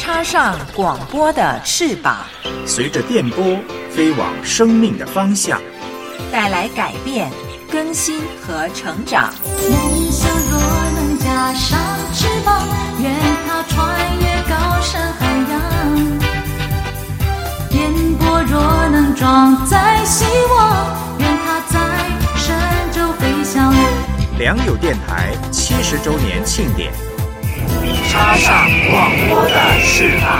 插上广播的翅膀， 随着电波飞往生命的方向， 带来改变、更新和成长。 梦想若能加上翅膀，愿它穿越高山海洋。电波若能装载希望，愿它在神州飞翔。 良友电台70周年庆典，插上广播的翅膀。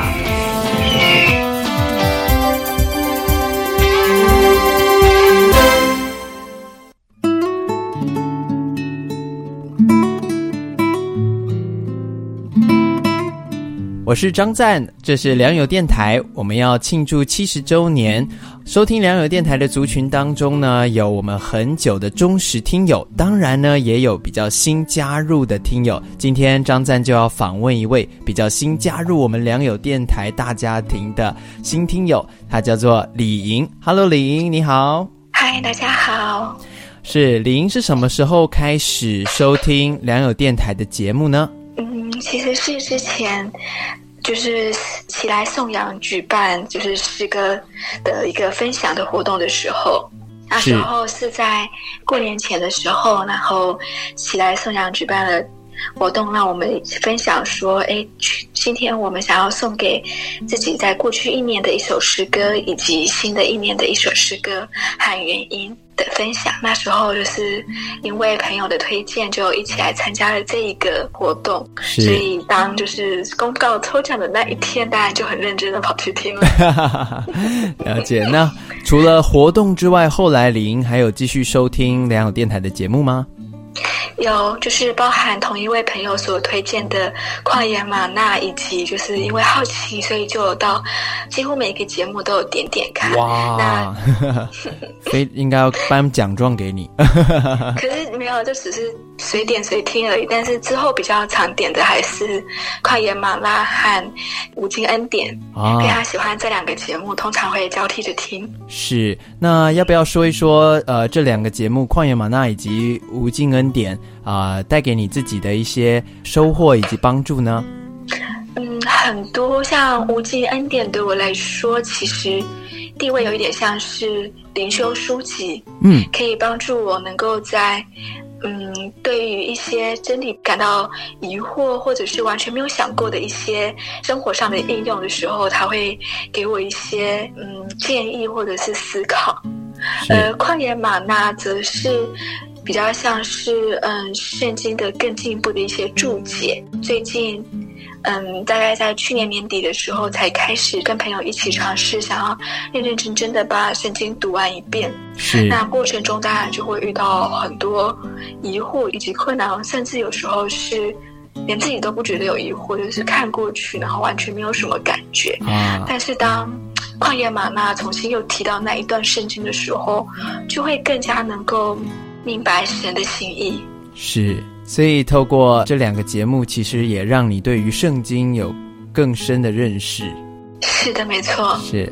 我是张赞，这是良友电台，我们要庆祝70周年。收听良友电台的族群当中呢，有我们很久的忠实听友，当然呢也有比较新加入的听友。今天张赞就要访问一位比较新加入我们良友电台大家庭的新听友，他叫做李莹。 Hello 李莹，你好。 嗨，大家好。 是，李莹是什么时候开始收听良友电台的节目呢？ 其实是之前就是起来颂扬举办就是诗歌的一个分享的活动的时候，那时候是在过年前的时候，然后起来颂扬举办了活动，让我们分享说，今天我们想要送给自己在过去一年的一首诗歌，以及新的一年的一首诗歌和原因的分享。那时候就是因为朋友的推荐，就一起来参加了这一个活动，所以当就是公告抽奖的那一天，当然就很认真的跑去听了。 了解。那除了活动之外，后来李莹还有继续收听良友电台的节目吗？ 有，就是包含同一位朋友所推荐的旷野玛纳，以及就是因为好奇，所以就有到几乎每一个节目都有点点看。 哇，应该要颁奖状给你。 可是没有，就只是随点随听而已。但是之后比较常点的还是旷野玛纳和无尽恩典，非常喜欢这两个节目，通常会交替着听。 是，那要不要说一说这两个节目旷野玛纳以及无尽恩典带给你自己的一些收获以及帮助呢？ 很多，像无尽恩典对我来说，其实地位有一点像是灵修书籍，可以帮助我能够在对于一些真理感到疑惑，或者是完全没有想过的一些生活上的应用的时候，他会给我一些建议或者是思考。旷野玛纳则是比较像是圣经的更进一步的一些注解。最近大概在去年年底的时候才开始跟朋友一起尝试，想要认认真真的把圣经读完一遍。那过程中当然就会遇到很多疑惑以及困难，甚至有时候是连自己都不觉得有疑惑，就是看过去然后完全没有什么感觉。但是当旷野玛纳重新又提到那一段圣经的时候，就会更加能够明白神的心意。 是，所以透过这两个节目，其实也让你对于圣经有更深的认识。 是的，没错。 是。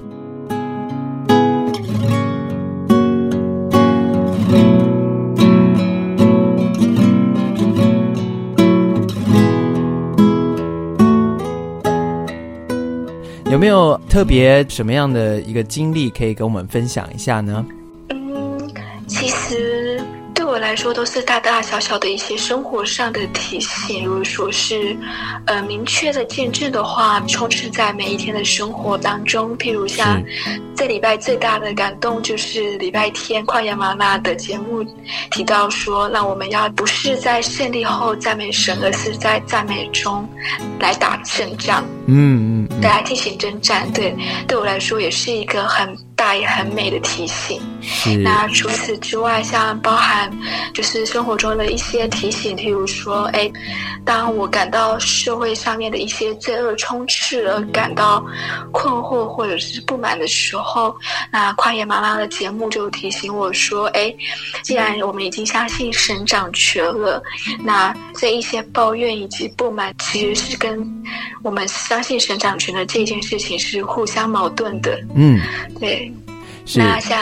有没有特别什么样的一个经历可以跟我们分享一下呢？ 其实对我来说都是大大小小的一些生活上的提醒。如果说是明确的见证的话，充斥在每一天的生活当中。譬如像这礼拜最大的感动就是礼拜天旷野玛纳的节目提到说，那我们要不是在胜利后赞美神，而是在赞美中来打胜仗，来进行征战。对我来说也是一个很大也很美的提醒。那除此之外，像包含就是生活中的一些提醒，譬如说当我感到社会上面的一些罪恶充斥而感到困惑或者是不满的时候，那旷野玛纳的节目就提醒我说，既然我们已经相信神掌权了，那这一些抱怨以及不满其实是跟我们相信神掌权的这件事情是互相矛盾的。对。那像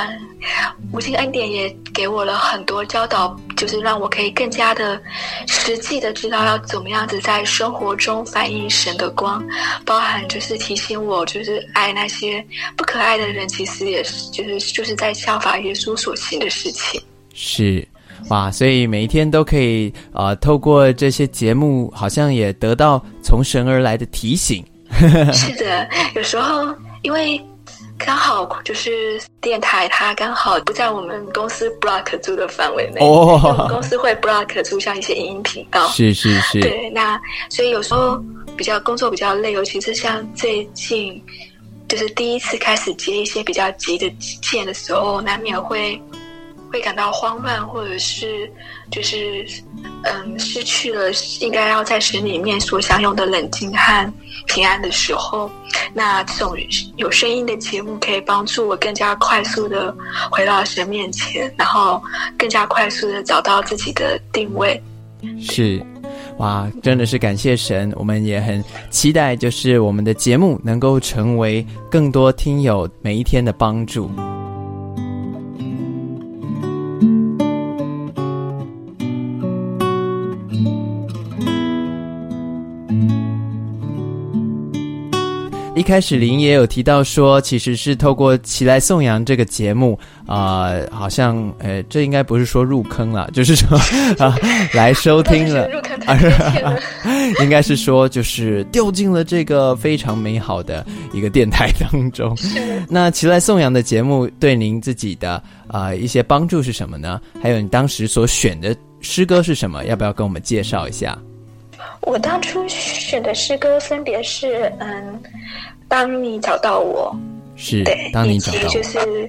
无尽恩典也给我了很多教导，就是让我可以更加的实际的知道要怎么样子在生活中反映神的光，包含就是提醒我，就是爱那些不可爱的人，其实也是就是在效法耶稣所行的事情。 是。哇，所以每一天都可以透过这些节目，好像也得到从神而来的提醒。 是的，有时候因为刚好就是电台它刚好不在我们公司 block 住的范围内，我们公司会 block 住像一些影音频道。是。对，那所以有时候工作比较累，尤其是像最近就是第一次开始接一些比较急的件的时候，难免会感到慌乱，或者是就是失去了应该要在神里面所享有的冷静和平安的时候，那这种有声音的节目可以帮助我更加快速的回到神面前，然后更加快速的找到自己的定位。 是。哇，真的是感谢神，我们也很期待就是我们的节目能够成为更多听友每一天的帮助。一开始林也有提到说，其实是透过起来颂扬这个节目好像这应该不是说入坑了，就是说来收听了， 入坑太贴切了应该是说就是掉进了这个非常美好的一个电台当中。那起来颂扬的节目对您自己的一些帮助是什么呢？还有你当时所选的诗歌是什么？要不要跟我们介绍一下？ 我当初选的诗歌分别是当你找到我， 是， 对， 当你找到我， 以及就是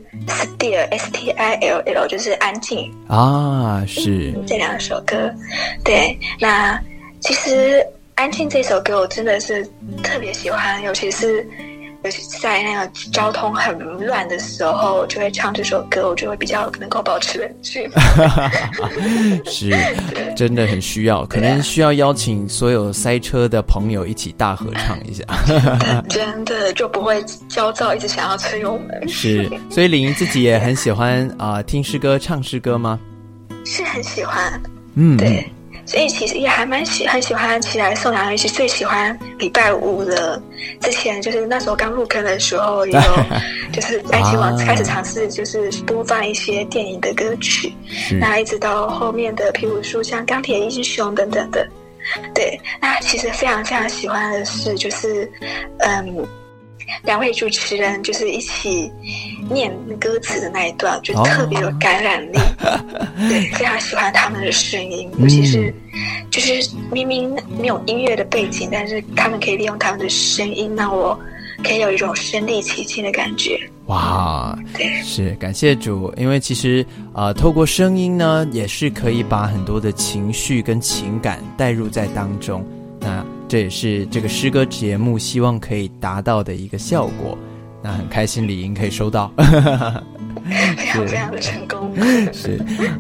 still STILL 就是安静啊，是这两首歌。对，那其实安静这首歌我真的是特别喜欢，尤其是在那个交通很乱的时候，就会唱这首歌，我就会比较能够保持冷静。 是，真的很需要，可能需要邀请所有塞车的朋友一起大合唱一下。 真的就不会焦躁，一直想要吹油门。 是，所以李莹自己也很喜欢听诗歌、唱诗歌吗？ 是很喜欢，对。所以其实也还很喜欢起来颂扬，尤其最喜欢礼拜五的。之前就是那时候刚入坑的时候，也有就是爱奇网开始尝试就是播放一些电影的歌曲，那一直到后面的譬如说像钢铁英雄等等的。对，那其实非常非常喜欢的是就是两位主持人就是一起念歌词的那一段，就特别有感染力。对，非常喜欢他们的声音，尤其是就是明明没有音乐的背景，但是他们可以利用他们的声音，让我可以有一种身临其境的感觉。 哇，对，是感谢主，因为其实透过声音呢，也是可以把很多的情绪跟情感带入在当中。那这也是这个诗歌节目希望可以达到的一个效果。那很开心李莹可以收到， 非常非常的成功。 是。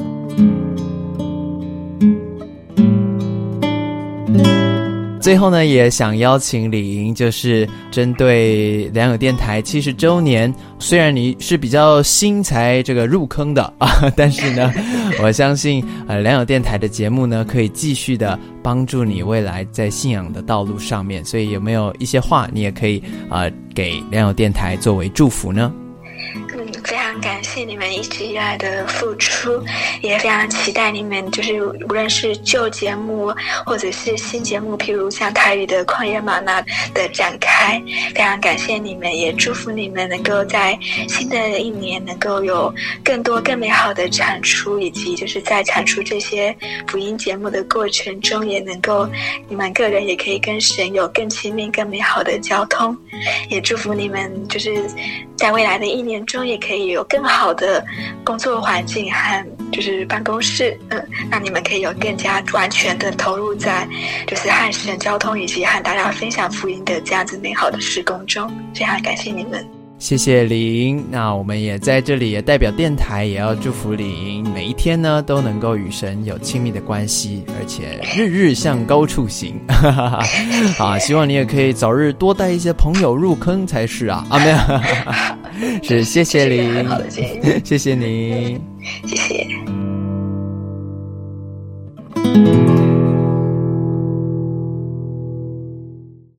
最后呢，也想邀请李莹，就是针对良友电台70周年，虽然你是比较新才这个入坑的但是呢，我相信良友电台的节目呢，可以继续的帮助你未来在信仰的道路上面。所以有没有一些话，你也可以给良友电台作为祝福呢？ 非常感谢你们一直以来的付出，也非常期待你们就是无论是旧节目或者是新节目，譬如像台语的旷野吗哪的展开，非常感谢你们，也祝福你们能够在新的一年能够有更多更美好的产出，以及就是在产出这些福音节目的过程中，也能够你们个人也可以跟神有更亲密更美好的交通，也祝福你们就是在未来的一年中也可以有更好的工作环境和就是办公室，让你们可以有更加完全的投入在就是和神交通以及和大家分享福音的这样子美好的事工中。非常感谢你们， 谢谢李莹。那我们也在这里也代表电台也要祝福李莹，每一天呢都能够与神有亲密的关系，而且日日向高处行希望你也可以早日多带一些朋友入坑才是没有是，谢谢您， 好的建议， 谢谢您， 谢谢。